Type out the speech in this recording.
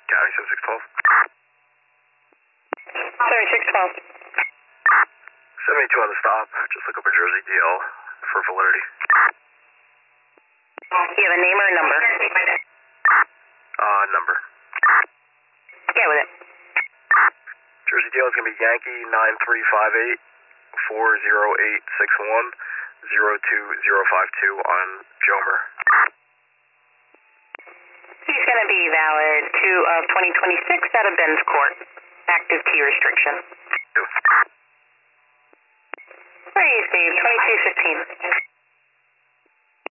County 7612. 7612. 72 on the stop. Just look up a Jersey DL for validity. You have a name or a number? Number. Yeah, with it. Jersey DL is going to be Yankee 9358 40861 02052 on Jomer. He's going to be valid 2 of 2026 out of Ben's Court. Active T restriction. Where are you, Steve? 2215.